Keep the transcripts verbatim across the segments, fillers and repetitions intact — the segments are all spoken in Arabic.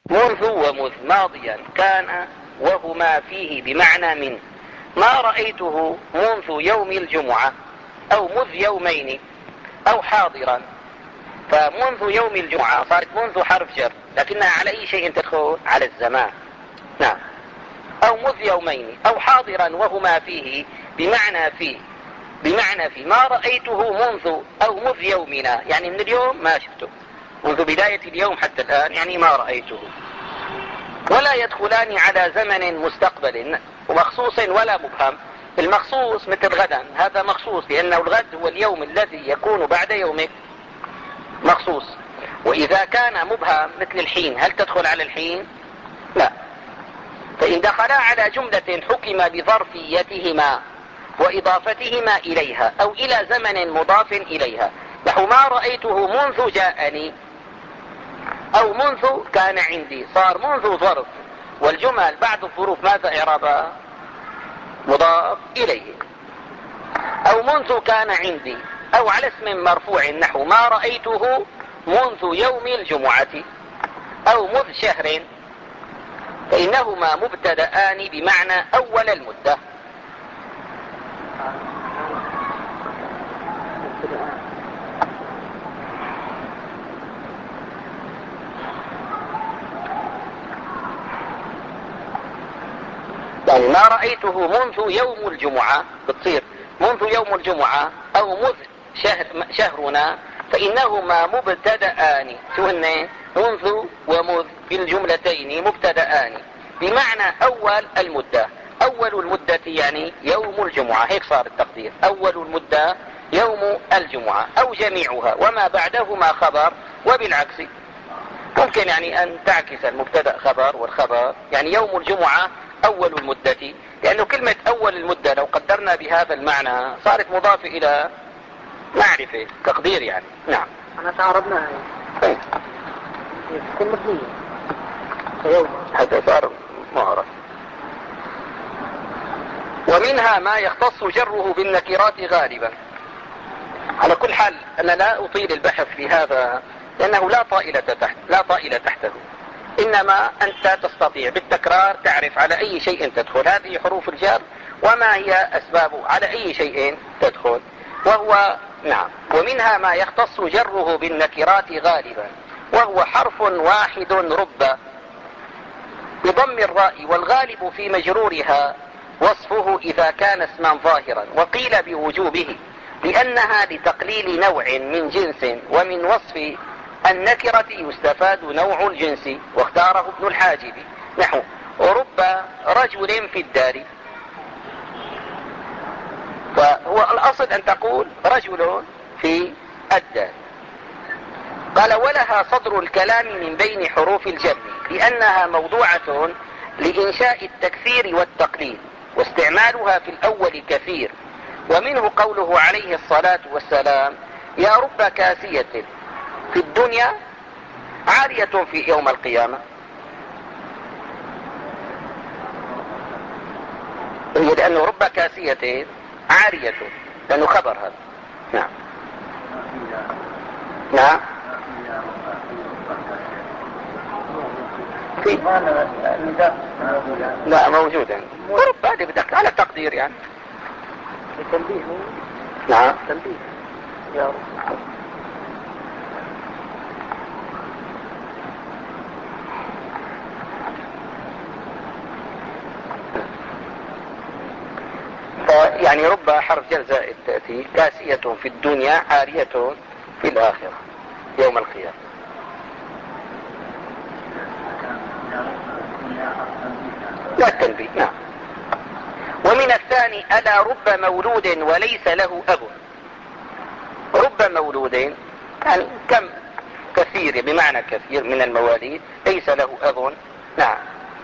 منذ ومذ ماضيا كان وهما فيه بمعنى من. ما رأيته منذ يوم الجمعة أو مذ يومين أو حاضرا. فمنذ يوم الجمعة صارت منذ حرف جر، لكنها على أي شيء تدخل؟ على الزمان. نعم. أو مذ يومين أو حاضرا وهما فيه بمعنى فيه بمعنى في. ما رأيته منذ أو مذ يومنا، يعني من اليوم ما شفته، منذ بداية اليوم حتى الآن يعني ما رأيته. ولا يدخلان على زمن مستقبل ومخصوص ولا مبهم. المخصوص مثل غدا، هذا مخصوص لأنه الغد هو اليوم الذي يكون بعد يومك، مخصوص. وإذا كان مبهم مثل الحين، هل تدخل على الحين؟ لا. فإن دخلا على جملة حكم بظرفيتهما وإضافتهما إليها أو إلى زمن مضاف إليها، نحو ما رأيته منذ جاءني أو منذ كان عندي، صار منذ ظرف، والجمل بعد الظروف ماذا إعرابها؟ مضاف إليه. أو منذ كان عندي، أو على اسم مرفوع نحو ما رأيته منذ يوم الجمعة أو مذ شهر، فإنهما مبتدآن بمعنى أول المدة. يعني ما رأيته منذ يوم الجمعة بتصير منذ يوم الجمعة أو مذ شهر شهرنا، فإنهما مبتدآن. شو هن؟ منذ ومذ في الجملتين مبتدآن بمعنى أول المدة. أول المدة يعني يوم الجمعة، هيك صار التقدير، أول المدة يوم الجمعة أو جميعها، وما بعدهما خبر. وبالعكس ممكن يعني أن تعكس المبتدأ خبر والخبر، يعني يوم الجمعة أول المدة، لأنه كلمة أول المدة لو قدرنا بهذا المعنى صارت مضافة إلى معرفة تقدير يعني. نعم. أنا تعرضنا طيب. تكون مبنية هذا صار معرف. ومنها ما يختص جره بالنكرات غالبا. على كل حال أنا لا أطيل البحث في هذا لأنه لا طائلة تحت لا طائلة تحته، إنما أنت تستطيع بالتكرار تعرف على أي شيء تدخل هذه حروف الجر وما هي أسبابه، على أي شيء تدخل. وهو نعم. ومنها ما يختص جره بالنكرات غالبا، وهو حرف واحد رب بضم الراء، والغالب في مجرورها وصفه إذا كان اسما ظاهرا، وقيل بوجوبه لأنها لتقليل نوع من جنس، ومن وصف النكرة يستفاد نوع الجنس، واختاره ابن الحاجب نحو رب رجل في الدار. فهو الأصل أن تقول رجل في الدار. قال ولها صدر الكلام من بين حروف الجر، لأنها موضوعة لإنشاء التكثير والتقليل، واستعمالها في الأول كثير. ومنه قوله عليه الصلاة والسلام يا رب كاسية في الدنيا عارية في يوم القيامة. هي لأنه رب كاسية عارية، لأنه خبر هذا. نعم. نعم. في لا موجود يعني. ورب هذه بدك على تقدير يعني. تنبيه. نعم. تنبيه يا رب. يعني رب حرف جر زائد تأتي كاسية في الدنيا عارية في الآخرة يوم القيامة. لا التنبيه. نعم. ومن الثاني ألا رب مولود وليس له أب. رب مولود يعني كم كثير بمعنى كثير من المواليد ليس له أب. نعم.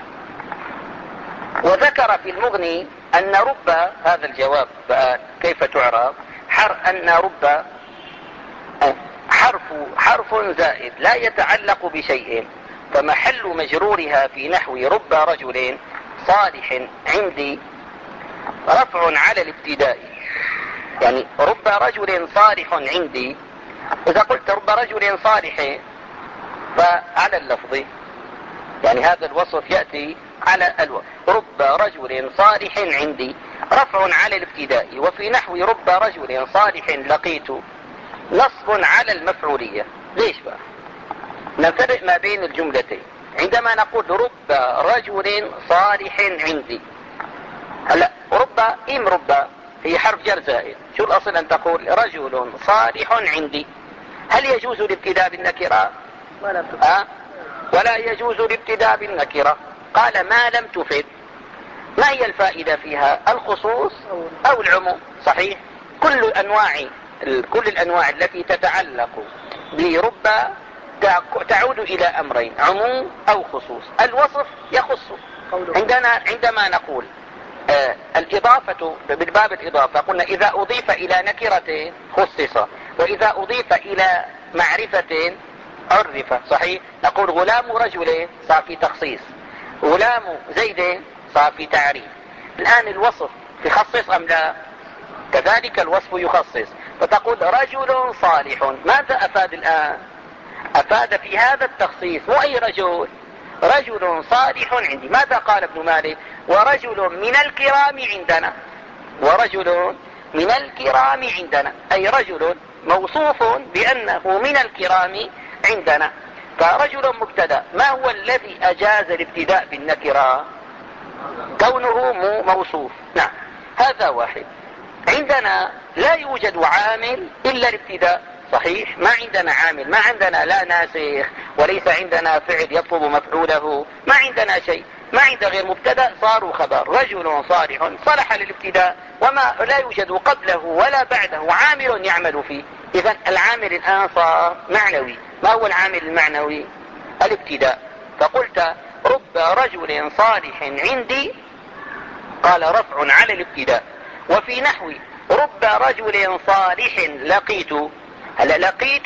وذكر في المغني أن رب هذا الجواب كيف تعرف حر أن رب حرف حرف زائد لا يتعلق بشيء، فمحل مجرورها في نحو رب رجل صالح عندي رفع على الابتداء. يعني رب رجل صالح عندي، إذا قلت رب رجل صالح فعلى اللفظ يعني هذا الوصف يأتي على الوصف. رب رجل صالح عندي رفع على الابتداء، وفي نحو رب رجل صالح لقيت نصب على المفعولية. ليش بقى؟ نفرق ما بين الجملتين. عندما نقول رب رجل صالح عندي، هلا رب ام رب هي حرف جر زائد، شو الاصل ان تقول رجل صالح عندي؟ هل يجوز الابتداء بالنكرة؟ ولا أه؟ ولا يجوز الابتداء بالنكرة. قال ما لم تفد. ما هي الفائدة فيها؟ الخصوص او العموم. صحيح؟ كل انواع كل الانواع التي تتعلق برب تعود الى امرين، عموم او خصوص. الوصف يخص. عندنا عندما نقول آه الإضافة بالباب الإضافة قلنا إذا أضيف إلى نكرة خصص، وإذا أضيف إلى معرفة عرف. صحيح؟ نقول غلام رجل صار في تخصيص، غلام زيد صار في تعريف. الآن الوصف يخصص أم لا؟ كذلك الوصف يخصص. فتقول رجل صالح، ماذا أفاد الآن؟ أفاد في هذا التخصيص مو أي رجل، رجل صالح عندي. ماذا قال ابن مالك؟ ورجل من الكرام عندنا، ورجل من الكرام عندنا، أي رجل موصوف بأنه من الكرام عندنا. فرجل مبتدا، ما هو الذي أجاز الابتداء بالنكرة؟ كونه موصوف. نعم، هذا واحد. عندنا لا يوجد عامل إلا الابتداء. صحيح؟ ما عندنا عامل، ما عندنا لا ناسخ، وليس عندنا فعل يطلب مفعوله، ما عندنا شيء، ما عندنا غير مبتدا صار خبر. رجل صالح صلح للابتداء، وما لا يوجد قبله ولا بعده عامل يعمل فيه. إذا العامل الآن صار معنوي. ما هو العامل المعنوي؟ الابتداء. فقلت رب رجل صالح عندي، قال رفع على الابتداء. وفي نحو رب رجل صالح لقيت، هلا لقيت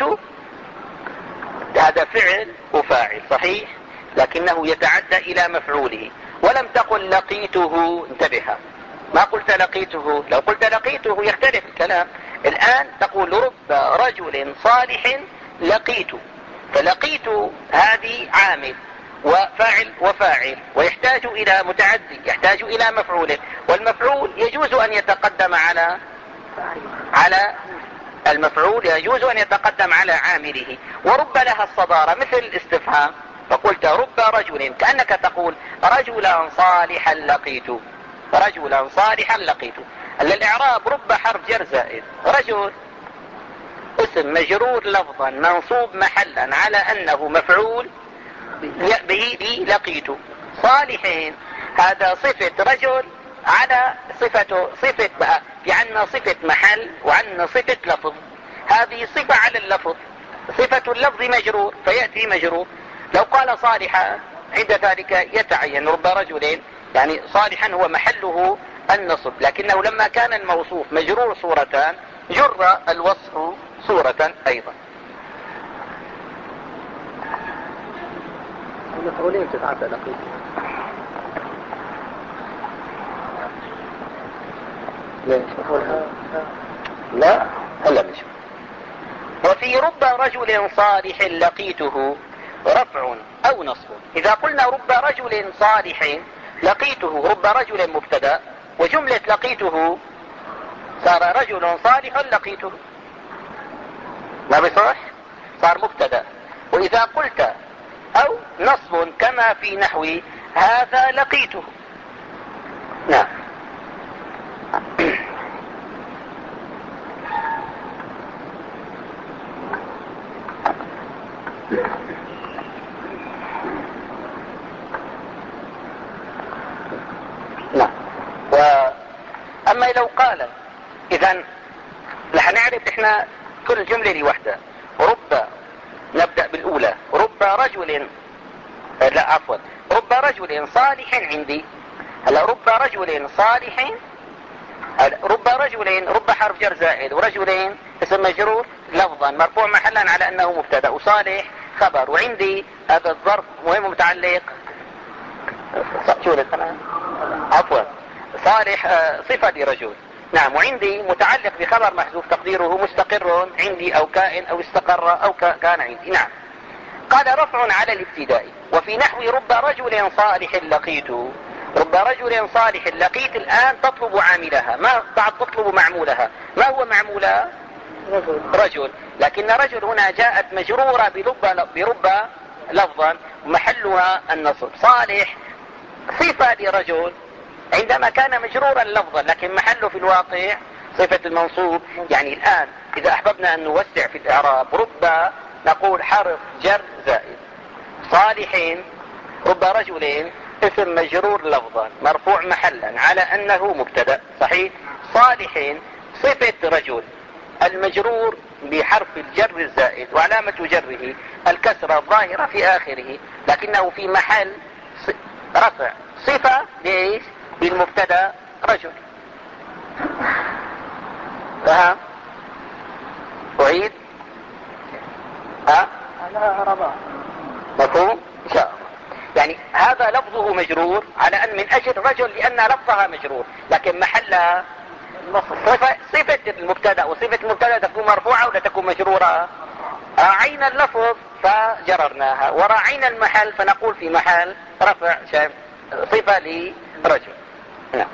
هذا فعل وفاعل صحيح، لكنه يتعدى إلى مفعوله. ولم تقل لقيته، انتبه، ما قلت لقيته. لو قلت لقيته يختلف الكلام. الآن تقول رب رجل صالح لقيت، فلقيت هذه عامل وفاعل وفاعل، ويحتاج إلى متعدي، يحتاج إلى مفعول، والمفعول يجوز أن يتقدم على على المفعول، يجوز أن يتقدم على عامله. ورب لها الصدارة مثل الاستفهام، فقلت رب رجل، كأنك تقول رجلا صالحا لقيت، رجلا صالحا لقيت. الإعراب رب حرف جر زائد، رجل اسم مجرور لفظا منصوب محلا على أنه مفعول به لقيت. صالحين هذا صفة رجل على صفة صفة بقى، يعني صفة محل وعن صفة لفظ. هذه صفة على اللفظ، صفة اللفظ مجرور فيأتي مجرور. لو قال صالحا عند ذلك يتعين رب رجلين، يعني صالحا هو محله النصب، لكنه لما كان الموصوف مجرور صورتان جر الوصف صورة أيضا. المفعولين تتعدى لقيت. ليش؟ لا هلا مش. وفي رب رجل صالح لقيته رفع أو نصب. إذا قلنا رب رجل صالح لقيته، رب رجل مبتدا، وجملة لقيته صار رجل صالح لقيته، ما بصح؟ صار مبتدا. وإذا قلت أو نصب كما في نحو هذا لقيته. نعم. نعم. وأما لو قال، إذن رح نعرف إحنا كل جملة لوحدها. رب، نبدأ بالأولى، رب رجل، لا عفوا، رب رجل صالح عندي. هلا رب رجل صالح، رب رجلين، رب حرف جر زائد، ورجلين اسم مجرور لفظا مرفوع محلا على أنه مبتدا، وصالح خبر، وعندي هذا الظرف مهم متعلق شو لسنا عفوا صالح صفة لرجل. نعم. وعندي متعلق بخبر محذوف تقديره مستقر عندي أو كائن أو استقر أو كان عندي. نعم. قال رفع على الابتداء. وفي نحو رب رجل صالح لقيت، رب رجل صالح لقيت الآن تطلب عاملها، ما بعد تطلب معمولها. ما هو معمولها؟ رجل. رجل. لكن رجل هنا جاءت مجرورة برب, برب لفظا محلها النصب. صالح صفة لرجل عندما كان مجرورا لفظا، لكن محله في الواقع صفة المنصوب. يعني الآن إذا أحببنا أن نوسع في الإعراب، رب نقول حرف جر زائد، صالحين رب رجلين اسم مجرور لفظا مرفوع محلا على أنه مبتدأ، صحيح. صالحين صفة رجل المجرور بحرف الجر الزائد، وعلامة جره الكسرة الظاهرة في آخره، لكنه في محل رفع صفة ليش؟ بالمبتدأ رجل. فهم؟ أعيد؟ ها؟ على ربا. مفهوم؟ إن شاء الله. يعني هذا لفظه مجرور على أن من أجل رجل لأن لفظها مجرور، لكن محلها صفة, صفة المبتدأ، وصفة المبتدأ تكون مرفوعة ولا تكون مجرورة. راعينا اللفظ فجررناها، وراعينا المحل فنقول في محل رفع صفة لرجل. نعم.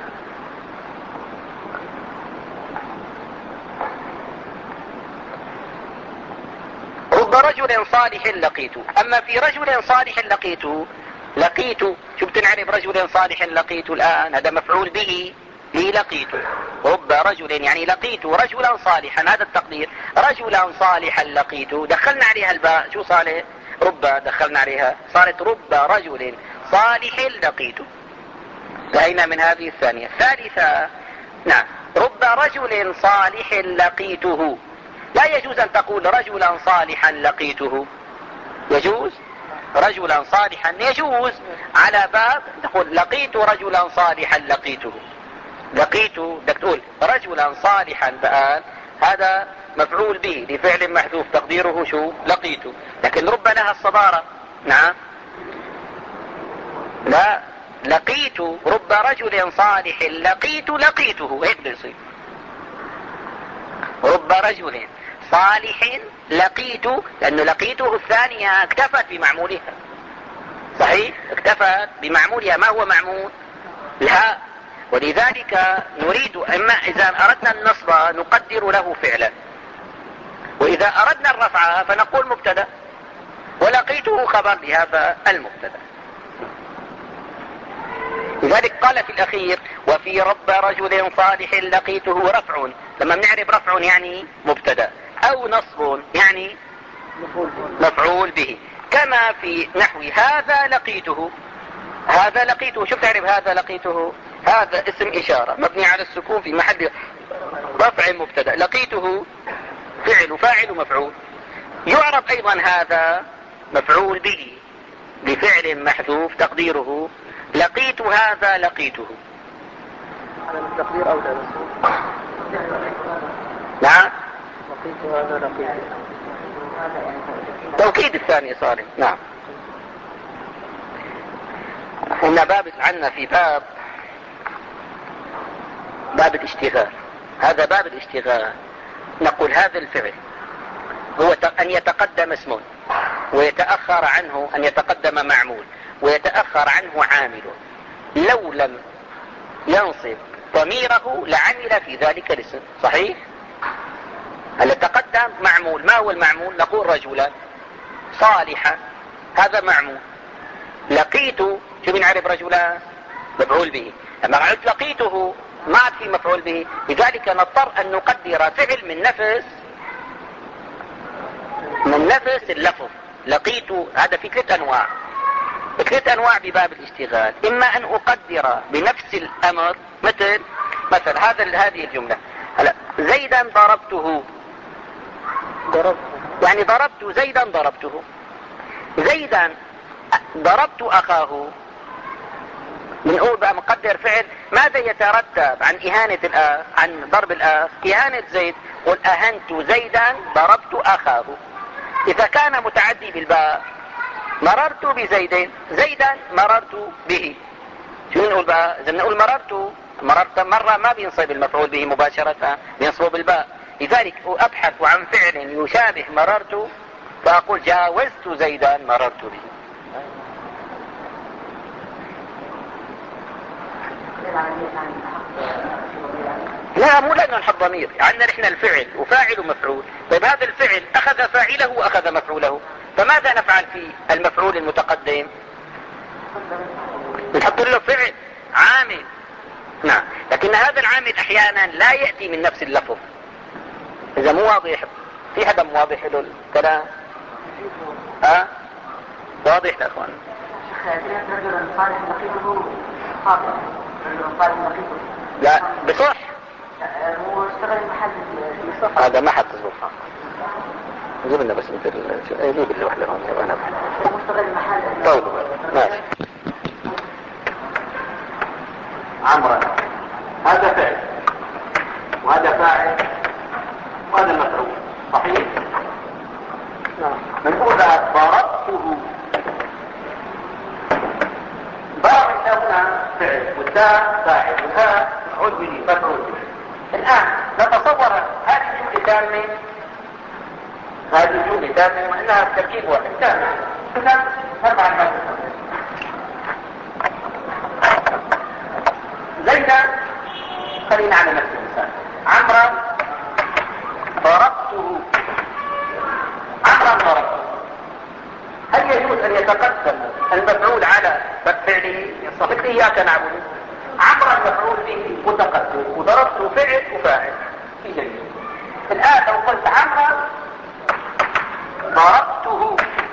رب رجل صالح لقيت. أما في رجل صالح لقيت، لقيت شو بتنعرف رجل صالح لقيت الآن؟ هذا مفعول به للقيت. رب رجل يعني لقيت رجلا صالحا، هذا التقدير. رجلا صالحا لقيت دخلنا عليها الباء، شو صالح؟ رب دخلنا عليها صارت رب رجل صالح لقيت. انتهينا من هذه الثانية. الثالثة نعم، رب رجل صالح لقيته. لا يجوز أن تقول رجلا صالحا لقيته. يجوز رجلا صالحا، يجوز على باب تقول لقيت رجلا صالحا لقيته. لقيت بدك تقول رجلا صالحا، بقى هذا مفعول به لفعل محذوف تقديره شو؟ لقيت. لكن رب لها الصدارة. نعم. لا، لقيت رب رجل صالح لقيت لقيته، هيك بده يصير. رب رجل صالح لقيت، لأنه لقيته الثانية اكتفت بمعمولها، صحيح، اكتفت بمعمولها. ما هو معمول؟ الهاء. ولذلك نريد اما اذا اردنا النصب نقدر له فعلا، واذا اردنا الرفع فنقول مبتدا، ولقيته خبر لهذا المبتدا. لذلك قال في الاخير وفي رب رجل صالح لقيته رفع. لما بنعرف رفع يعني مبتدا، او نصب يعني مفعول به. كما في نحو هذا لقيته. هذا لقيته شو بتعرف؟ هذا لقيته هذا اسم اشارة مبني على السكون في محل رفع مبتدا، لقيته فعل فاعل ومفعول. يعرف ايضا هذا مفعول به بفعل محذوف تقديره لقيت هذا لقيته. على التقدير أولى. نعم. لقيت هذا لقيته. توكيد الثاني صالح. نعم. هنا باب عنا في باب باب الاشتغال. هذا باب الاشتغال. نقول هذا الفعل هو أن يتقدم اسم ويتأخر عنه، أن يتقدم معمول ويتأخر عنه عامل. لو لم ينصب ضميره لعمل في ذلك الاسم، صحيح. هل تقدم معمول؟ ما هو المعمول؟ نقول رجلا صالحا، هذا معمول. لقيت شو بنعرف؟ رجلا مفعول به. لما قلت لقيته ما عاد في مفعول به، لذلك نضطر أن نقدر فعل من نفس من نفس اللفظ. لقيت هذا في ثلاث أنواع، ثلاث أنواع بباب الاشتغال. إما أن أقدر بنفس الأمر، مثل مثل هذا هذه الجملة هلا زيدا ضربته. ضربته يعني ضربت زيدا ضربته. زيدا ضربت أخاه. بنقول بقى مقدر فعل ماذا يترتب عن إهانة الأخ، عن ضرب الأخ؟ إهانة زيد. قل أهنت زيدا ضربت أخاه. إذا كان متعدي بالباء مررت بزيد، زيدا مررت به. شو نقول بقى؟ إذا نقول مررت مررت مرة ما بينصب المفعول به مباشرة، بينصب بالباء. لذلك أبحث عن فعل يشابه مررت فأقول جاوزت زيدا مررت به. لا، مو لأنه نحط ضمير، عندنا نحن الفعل وفاعل ومفعول. طيب هذا الفعل أخذ فاعله وأخذ مفعوله، فماذا نفعل في المفعول المتقدم؟ نحط له فعل عامل. نعم، لكن هذا العامل أحيانا لا يأتي من نفس اللفظ. إذا مو واضح، في حدا مو واضح له الكلام؟ ها؟ واضح يا أخوان؟ لا بصح. هذا ما حد تصبح. نجيب لنا بس مثل نجيب اللي واحدة هون وانا طيب ماشي. عمرا هذا فعل وهذا فاعل وهذا مفعول، صحيح؟ نقول ضربته. ضرب هنا فعل والتاء فاعل والهاء مفعول به مفعول به. الآن نتصور هذه الجملة تامة، هذه الجملة تامة وإنها تركيب واحد تامة. إذا نرفع المعنى زيدا. خلينا على نفس المثال. عمرا ضربته. عمرا ضربته. هل يجوز أن يتقدم المفعول على فعله؟ مثل إياك نعبد. عمرا المفعول به متقدم وضربته فعل وفاعل في جيد. الآن لو قلت عمرا ضربته،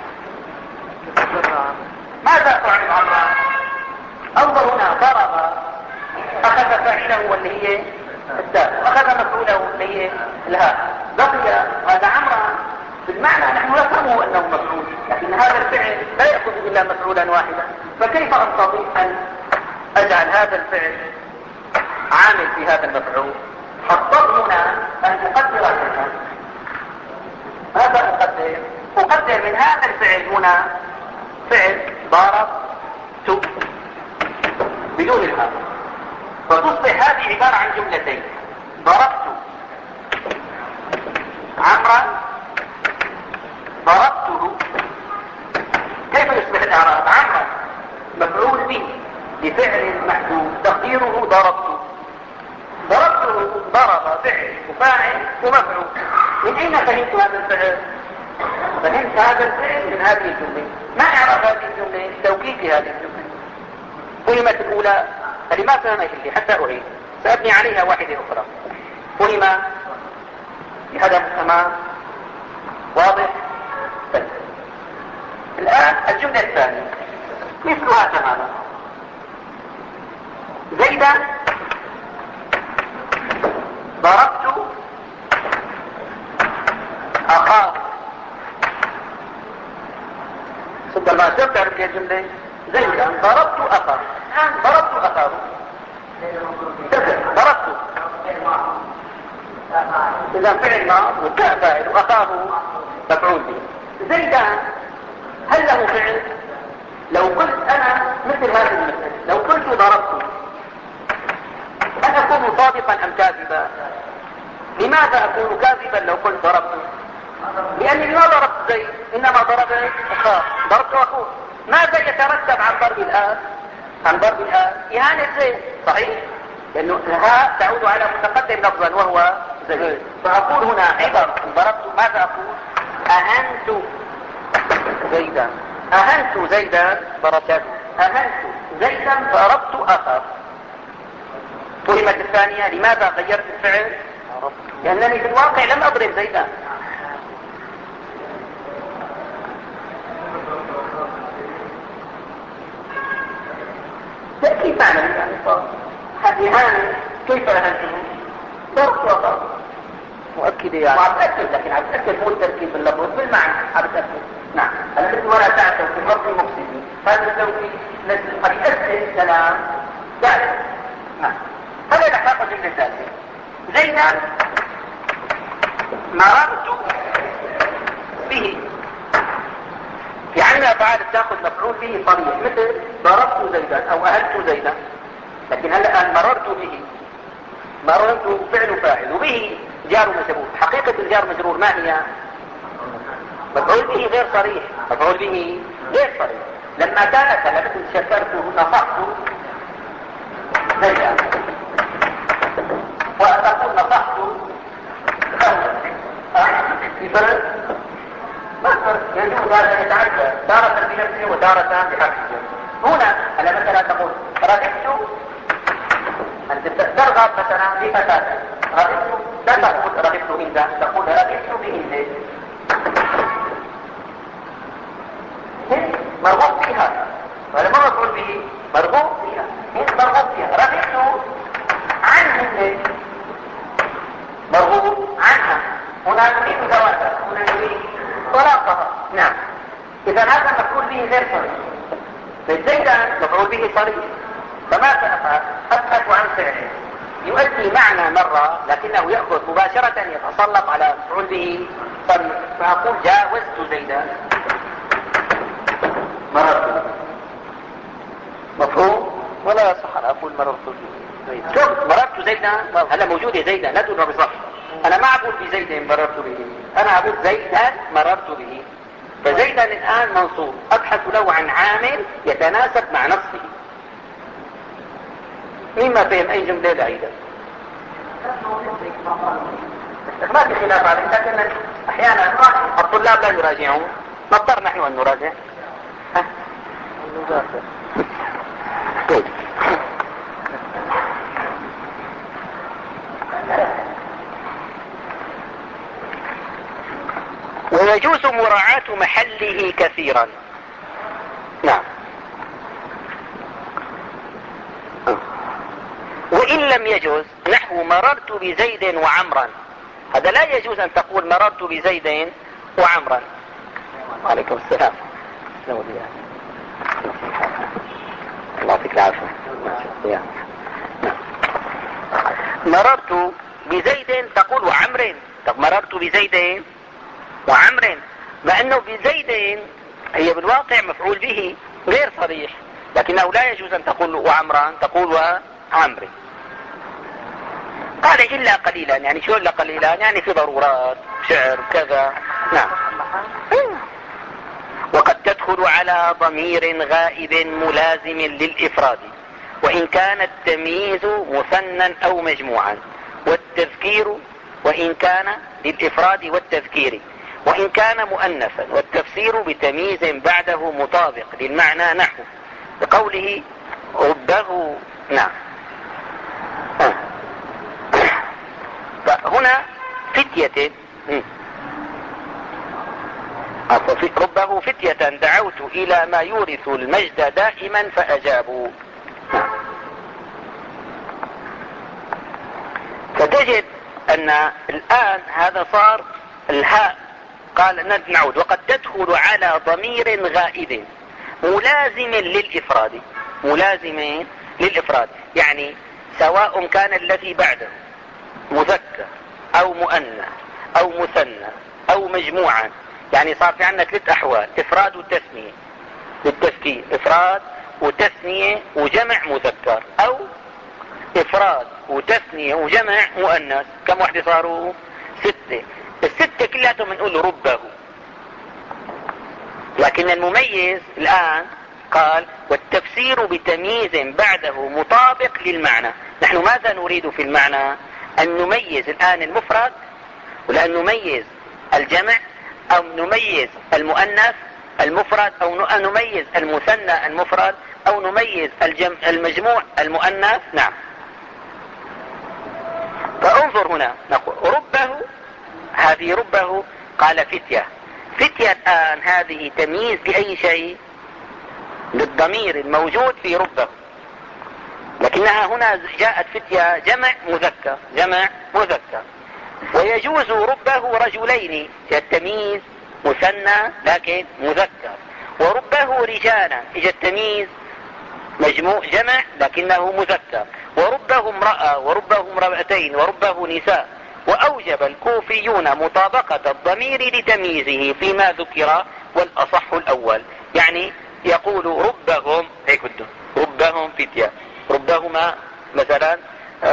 ماذا تعمل عمرا؟ انظر هنا، ضرب أخذ فاعله واللي هي التاء، وأخذ مفعوله اللي هي الهاء. بقي هذا عمرا بالمعنى نحن نفهمه أنه مفعول، لكن هذا الفعل لا يأخذ إلا مفعولا واحدا. فكيف أستطيع أن أجعل هذا الفعل عامل في هذا المفعول؟ اضطر هنا أن أقدر شيئا. ماذا أقدر؟ أقدر من هذا الفعل هنا فعل ضربت بدون الهاء، فتصبح هذه عبارة عن جملتين. ضربت عمرا ضربته. كيف يصبح الإعراب؟ عمرا مفعول به لفعل محذوف تقديره ضربته. ضربته ضرب فعل وفاعل ومفعول. من أين فهمت هذا الفعل؟ فهمت هذا الفعل من هذه الجملة. ما إعراب هذه الجملة؟ توكيد هذه الجملة. كلمة الأولى اللي ما فهمت اللي حتى أعيد سأبني عليها واحدة أخرى. كلمة بهذا التمام واضح. طيب. الآن الجملة الثانية مثلها تماما. زيدا ضربت أخاه. صدق ما تعرف هذه الجملة. زيدا ضربت أخاه. الآن ضربت أخاه ضربت إذا فعل ماض والتاء فاعل وأخاه مفعول به. زيدا هل له فعل؟ لو قلت أنا مثل هذا المثل، لو قلت ضربت، هل أكون صادقا أم كاذبا؟ لماذا أكون كاذبا لو قلت ضربت؟ لأني ما ضربت زيد، إنما ضربت أخاه، ضربت أخوه. ماذا يترتب عن ضرب الآن؟ عن ضرب الآن إهانة زيد، صحيح؟ لأنه الهاء تعود على متقدم لفظا وهو زيد. فأقول هنا عبر ضربت، ماذا أقول؟ أهنت زيدا. أهنت زيدا ضربته. أهنت زيدا ضربت أخاه. كلمة الثانية لماذا غيرت الفعل؟ لأنني في الواقع لم أضرب زيدا. تأكيد معنى يعني إهانة. كيف أهنته؟ ضربت أخاه. مؤكد يعني عم تأكد، لكن عم تأكد مو التركيب باللفظ بالمعنى. عم تأكد. نعم. الذي ولا تعتد في الرب المفسد هذا التوكيد الذي قد يأسس كلام ذلك. نعم. هذا الحق جملة ثالثة. زيدا مررت به. في عندنا أفعال تأخذ مفعول به صريح مثل ضربت زيدا أو أهلت زيدا. لكن هلا الآن مررت به، مررت فعل فاعل وبه جار مجرور. حقيقة الجار مجرور ما هي؟ مفعول به غير صريح، مفعول به غير صريح. لما كان كلمة شكرته نصحت زيدا وأقول نصحت في فرق ما فرق، يجوز هذا يتعدى تارة بنفسه وتارة بحقه. هنا أنا مثلا تقول رغبت، أنت ترغب مثلا بفتاة، رغبت لا تقول رغبت هند، تقول رغبت بهند، مرغوب فيها، ولا ما مفعول به مرغوب فيها، هند مرغوب فيها. رغبت عن هند مرغوب عنها، هنا نريد زواجها، هنا نريد طلاقها. نعم، إذا هذا مفعول به غير صريح. زيدا مفعول به صريح، فما سأفعل؟ أبحث عن فعل يؤدي معنى مرة لكنه يأخذ مباشرة يتسلط على مفعول به صريح، فأقول جاوزت زيدا مررت. مفهوم؟ ولا يصح أن أقول مررت به. شوف مررت زيدا، هلا موجود زيدا لا تقول بصح. أنا ما أقول بزيد مررت به، أنا أقول زيدا مررت به. فزيدا الآن منصوب، أبحث له عن عامل يتناسب مع نصه. مين ما فهم أي جملة بعيدة؟ ما في خلاف عليه، لكن أحيانا الطلاب لا يراجعون، نضطر نحن أن نراجع. ويجوز مراعاة محله كثيرا. نعم، وإن لم يجوز نحو مررت بزيد وعمرا، هذا لا يجوز أن تقول مررت بزيد وعمرا. وعليكم السلام. الله يعطيك العافية. مررت بزيد تقول وعمر، طب مررت بزيد وعمر، مع أنه بزيد هي بالواقع مفعول به غير صريح، لكنه لا يجوز أن تقول وعمران، تقول وعمر. قال إلا قليلا، يعني شو إلا قليلا؟ يعني في ضرورات شعر كذا. نعم. وقد تدخل على ضمير غائب ملازم للإفراد، وإن كان التمييز مثنى أو مجموعا، والتذكير وإن كان للإفراد والتذكير، وإن كان مؤنثا، والتفسير بتمييز بعده مطابق للمعنى نحو بقوله ربه. نعم. فهنا فتية ربه فتية دعوت إلى ما يورث المجد دائما فأجابوا. فتجد أن الآن هذا صار الهاء، قال نعود وقد تدخل على ضمير غائب ملازم للإفراد، ملازم للإفراد، يعني سواء كان الذي بعده مذكر أو مؤنث أو مثنى أو مجموعا. يعني صار في عندنا ثلاث أحوال: إفراد وتثنية للتذكير، إفراد وتثنية وجمع مذكر، أو إفراد وتثنية وجمع مؤنث. كم واحدة صاروا؟ ستة. الستة كلاتهم نقول ربه، لكن المميز الآن قال والتفسير بتمييز بعده مطابق للمعنى. نحن ماذا نريد في المعنى؟ أن نميز الآن المفرد، ولا أن نميز الجمع، أو نميز المؤنث المفرد، أو أن نميز المثنى المفرد، أو نميز الجمع المجموع المؤنث. نعم. فانظر هنا نقول ربه، هذه ربه قال فتية. فتية الآن هذه تمييز لأي شيء؟ للضمير الموجود في ربه، لكنها هنا جاءت فتية جمع مذكر، جمع مذكر. ويجوز ربه رجلين، التمييز مثنى لكن مذكر. وربه رجالا، اجى التمييز مجموع جمع لكنه مذكر. وربه امرأة، وربه امرأتين، وربه نساء. وأوجب الكوفيون مطابقة الضمير لتمييزه فيما ذكر، والأصح الأول. يعني يقول ربهم، هيك بده ربهم فتية، ربهما مثلا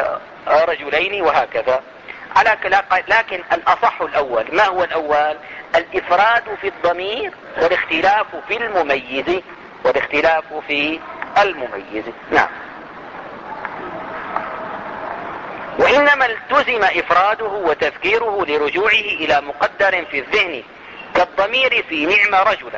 رجلين، وهكذا. على لكن الأصح الأول. ما هو الأول؟ الإفراد في الضمير والاختلاف في المميز والاختلاف في المميز. نعم. وإنما التزم إفراده وتذكيره لرجوعه إلى مقدر في الذهن كالضمير في نعم رجلا.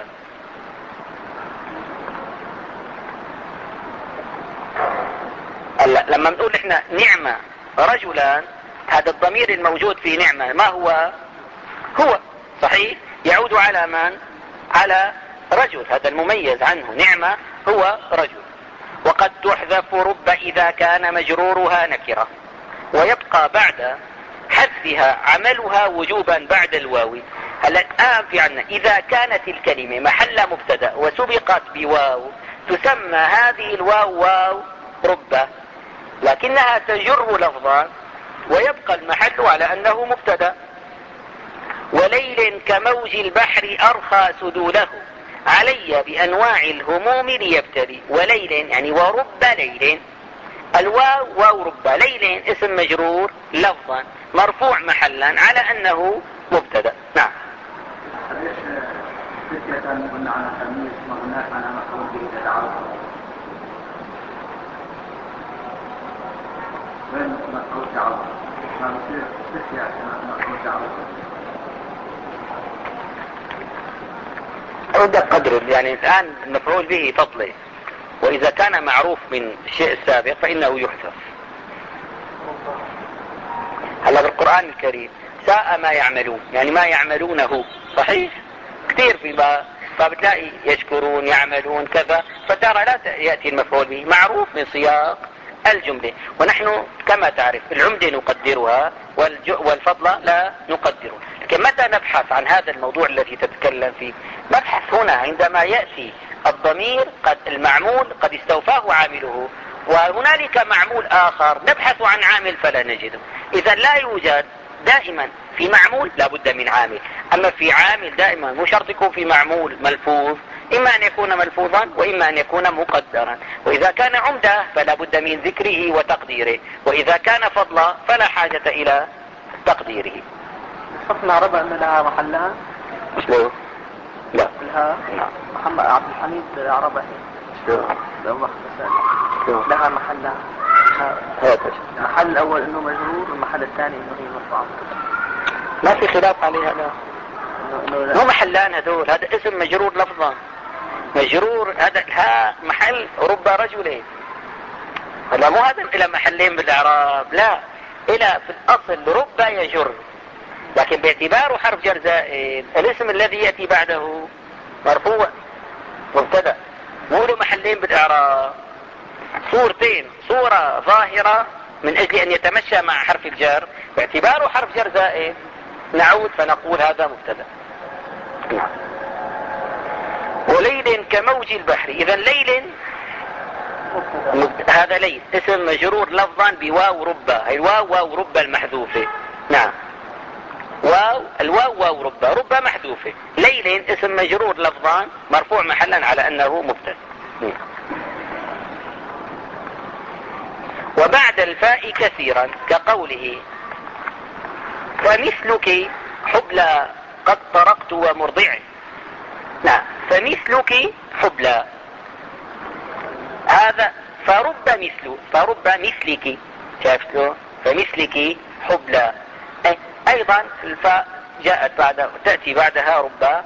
لما نقول احنا نعم رجلا، هذا الضمير الموجود في نعمة ما هو؟ هو صحيح يعود على من؟ على رجل، هذا المميز عنه نعمة هو رجل. وقد تحذف رب إذا كان مجرورها نكرة، ويبقى بعد حذفها عملها وجوبا بعد الواو. هلا الآن في عنا إذا كانت الكلمة محل مبتدأ وسبقت بواو تسمى هذه الواو واو رب، لكنها تجر لفظا ويبقى المحل على أنه مبتدأ. وليل كموج البحر أرخى سدوله علي بأنواع الهموم ليبتلي. وليل يعني ورب ليل، الواو واو رب، ليل اسم مجرور لفظا مرفوع محلا على أنه مبتدأ. نعم. عند قدر يعني الآن المفعول به فضله، وإذا كان معروف من الشيء السابق فإنه يحذف. هلا بالقرآن الكريم ساء ما يعملون، يعني ما يعملونه صحيح كثير في باب، فبتلاقي يشكرون يعملون كذا، فترى لا يأتي المفعول به معروف من سياق الجملة. ونحن كما تعرف العمدة نقدرها والفضل لا نقدره. لكن متى نبحث عن هذا الموضوع الذي تتكلم فيه؟ نبحث هنا عندما يأتي الضمير قد المعمول قد استوفاه عامله، وهنالك معمول آخر نبحث عن عامل فلا نجده. إذا لا يوجد دائما في معمول لا بد من عامل، أما في عامل دائما مو شرط يكون في معمول ملفوظ، إما أن يكون ملفوظا وإما أن يكون مقدرا. وإذا كان عمدة فلا بد من ذكره وتقديره، وإذا كان فضلا فلا حاجة إلى تقديره. شفنا ربع أن لها محلها شلون؟ لا لها محمد عبد الحميد عربة لها محلها. هذا المحل الأول إنه مجرور، والمحل الثاني إنه هي مرفوعة. ما في خلاف عليها. لا مو محلان هذول، هذا اسم مجرور لفظا مجرور، هذا ها محل رب رجلين. هلا مو هذا إلى محلين بالإعراب، لا إلى في الأصل رب يجر، لكن باعتباره حرف جر زائد الاسم الذي يأتي بعده مرفوع مبتدأ، مو له محلين بالإعراب. صورتين، صورة ظاهرة من أجل أن يتمشى مع حرف الجر، باعتباره حرف جر زائد نعود فنقول هذا مبتدأ. وليل كموج البحر، إذا ليل هذا ليل اسم مجرور لفظا بواو ربة، هي الواو واو ربة المحذوفة. نعم واو الواو واو ربة، ربة محذوفة. ليل اسم مجرور لفظا مرفوع محلا على أنه مبتدأ. وبعد الفاء كثيرا كقوله فمثلك حبلى قد طرقت ومرضعه. نعم فمثلك حبلى، هذا فرب مثل فرب مثلك، شافتوا فمثلك حبلى. ايضا الفاء جاءت بعد تأتي بعدها رب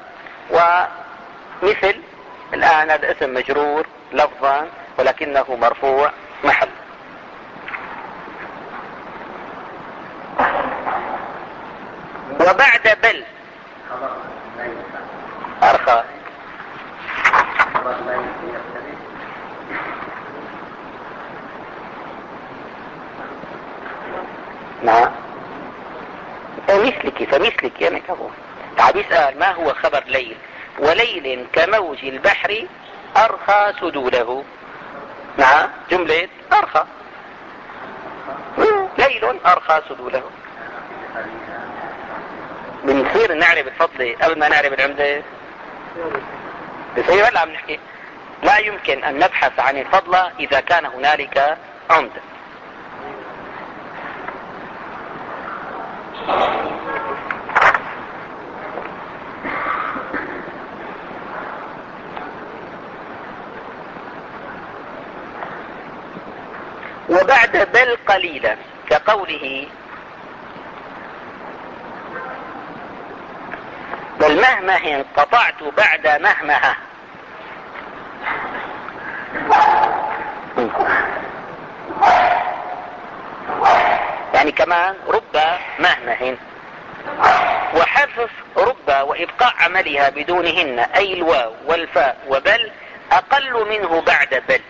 ومثل. الآن هذا اسم مجرور لفظا ولكنه مرفوع محل. وبعد بل أرخى. نعم فمثلك فمثلك يعني كبير. تعال يسأل ما هو خبر ليل؟ وليل كموج البحر أرخى سدوله. نعم جملة أرخى، ليل أرخى سدوله. بنصير نعرف الفضل قبل ما نعرف العمدة؟ بصير هلا عم نحكي لا يمكن أن نبحث عن الفضل إذا كان هنالك عمدة. وبعد بل قليلا، كقوله بل مهمه انقطعت بعد مهمها. يعني كمان رب مهمه. وحذف رب وإبقاء عملها بدونهن أي الواو والفاء وبل أقل منه بعد بل.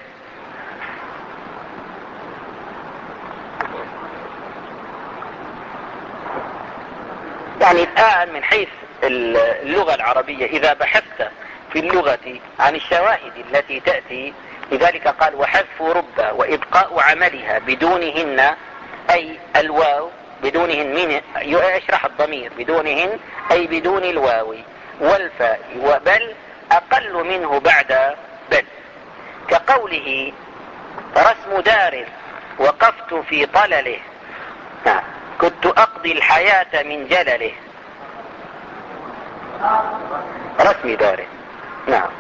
يعني الآن من حيث اللغة العربية إذا بحثت في اللغة عن الشواهد التي تأتي، لذلك قال وحذف رب وإبقاء عملها بدونهن أي الواو بدونهن، من يشرح الضمير بدونهن أي بدون الواو والفاء وبل أقل منه بعد بل، كقوله رسم دار وقفت في طلله كنت أقضي الحياة من جلله. رسم دار. نعم.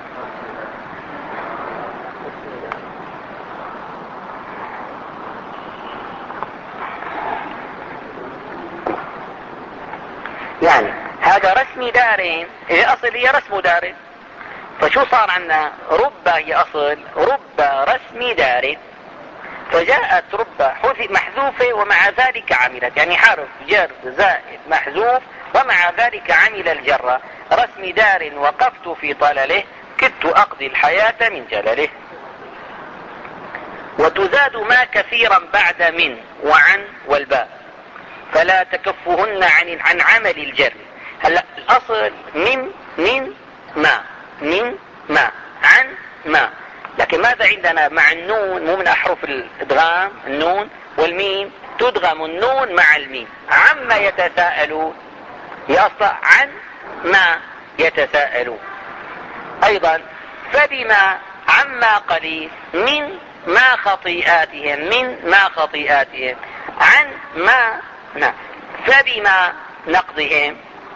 يعني هذا رسم دار، هي أصل هي رسم دار، فشو صار عنا؟ رب هي أصل رب رسم دار، فجاءت رب محذوفة ومع ذلك عملت، يعني حرف جر زائد محذوف ومع ذلك عمل الجر. رسم دار وقفت في طلله كدت أقضي الحياة من جلله. وتزاد ما كثيرا بعد من وعن والباء فلا تكفهن عن عن عمل الجر. هلا الأصل من من ما من ما عن ما، لكن ماذا عندنا مع النون؟ مو من أحرف الإدغام النون والميم، تدغم النون مع الميم. عما يتساءلون هي أصلا عن ما يتساءلون. أيضا فبما عما قليل من ما خطيئاتهم من ما خطيئاتهم عن ما نعم. فبما نقضهم.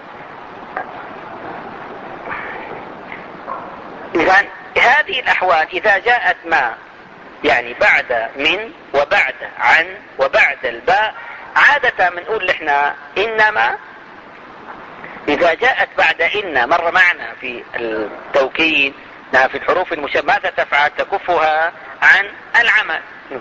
إذن هذه الأحوال إذا جاءت ما يعني بعد من وبعد عن وبعد الباء، عادة بنقول احنا إنما إذا جاءت بعد إن مر معنا في التوكيد في الحروف المشبهة ماذا تفعل؟ تكفها عن العمل.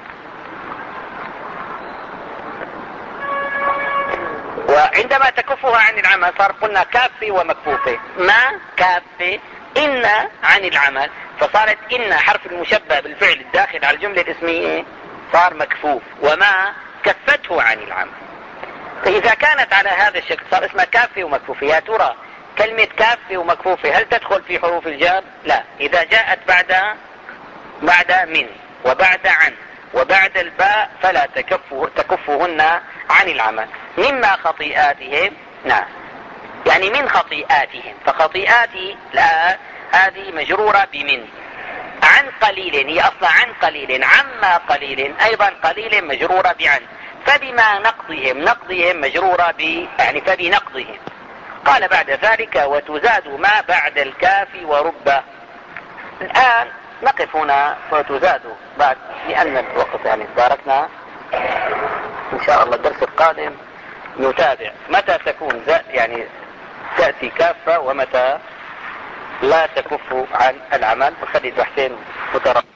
وعندما تكفها عن العمل صار قلنا كافة ومكفوفة. ما كافة، إن عن العمل، فصارت إن حرف المشبه بالفعل الداخل على الجملة الاسمية صار مكفوف، وما كفته عن العمل. فإذا كانت على هذا الشكل صار اسمها كافة ومكفوفة. يا ترى كلمة كافة ومكفوفة هل تدخل في حروف الجر؟ لا. إذا جاءت بعد بعد من وبعد عن وبعد الباء فلا تكفه تكفهن عن العمل. مما خطيئاتهم نعم، يعني من خطيئاتهم، فخطيئاتي لا هذه مجرورة بمن. عن قليل هي أصلا عن قليل، عما قليل أيضا قليل مجرورة بعن. فبما نقضهم نقضهم مجرورة ب يعني فبنقضهم. قال بعد ذلك وتزاد ما بعد الكاف ورب. الآن نقف هنا وتزاد بعد لأن الوقت يعني باركنا. إن شاء الله الدرس القادم نتابع متى تكون يعني تأتي كافة ومتى لا تكف عن العمل، وخلي بحثين مترابطين.